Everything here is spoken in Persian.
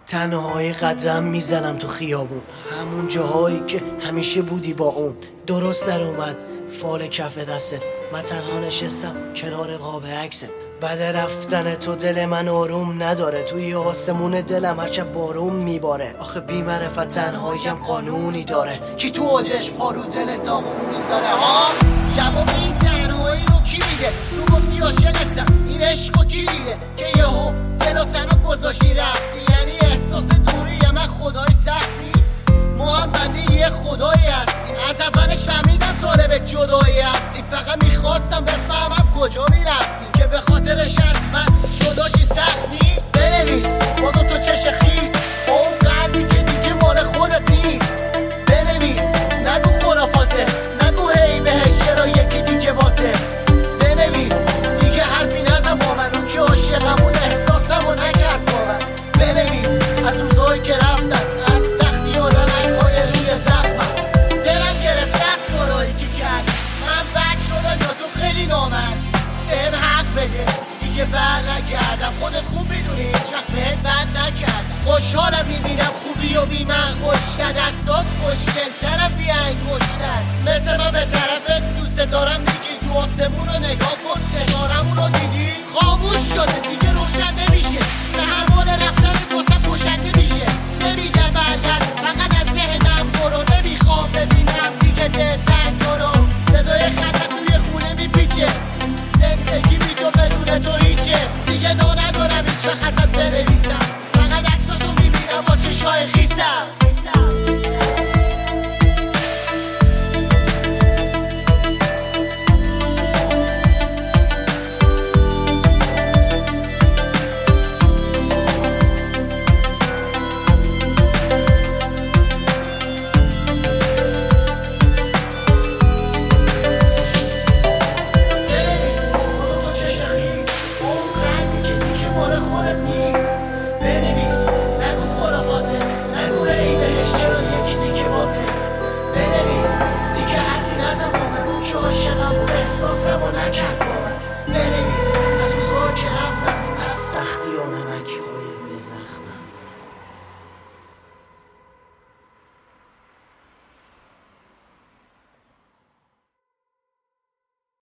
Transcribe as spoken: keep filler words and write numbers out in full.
تنهایی قدم میزنم تو خیابون، همون جاهایی که همیشه بودی با اون. درست در اومد فال کف دستت، من تنها نشستم کنار قاب عکست. بعد رفتن تو دل من آروم نداره، توی آسمون دلم هرچه بارون میباره. آخه بی معرفت تنهاییم قانونی داره، کی تو اوجش پارو دل دامون میذاره ها؟ جواب این تنهایی رو کی میده؟ تو گفتی عاشقتم، این عشقو کی دیده که یهو دل و تنو گذاشتی رفتی؟ یعنی احساس دوری من خدای سختی؟ ما هم بنده یه خدایی هستیم، از اولش فهمیدم طالب جدایی هستی. فقط میخواستم بفهمم کجا میرفتی که به خاطرش از من جداشی سختی. بنویس با دو تا چش خیس، با اون قلبی که دیگه مال خودت نیست. بنویس نگو خرافاته، نگو هی بهش چرا یکی دیگه باته. بنویس دیگه حرفی نزن با من، اون که عاشقمون احساسمو نکرد با من. بنویس از روزایی که رفتن، از سختی و نمک‌های روی زخمم. دلم گرفته از کارایی که کرد، من بد شدم یا تو خیلی نامردی. بهم حق بده دیگه بر نگردم، خودت خوب میدونی هیچ وقت بهت بد نکردم. خوشحالم میبینم خوبی و بی من خوشتر، دستات خوشگلترم بی انگشتر. مثل من به طرفت دوست دارم میگی، تو آسمون رو نگاه کن ستارمون رو دیدی؟ خاموش شده دیگه روشن نمیشه، به هر حال رفتن واسه پوشنده میشه. نمیگم برگرد